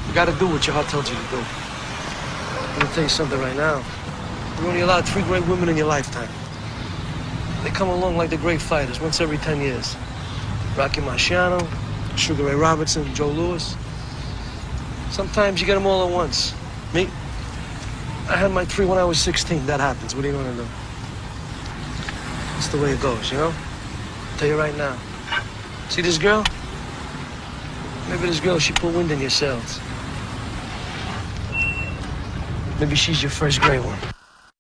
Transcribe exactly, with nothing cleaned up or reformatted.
You gotta do what your heart tells you to do. I'm gonna tell you something right now. You're only allowed three great women in your lifetime. They come along like the great fighters, once every ten years. Rocky Marciano, Sugar Ray Robinson, Joe Louis. Sometimes you get them all at once. Me, I had my three when I was sixteen. That happens. What are you gonna do? It's the way it goes, you know? I'll tell you right now. See this girl? Maybe this girl, she put wind in your sails. Maybe she's your first great one.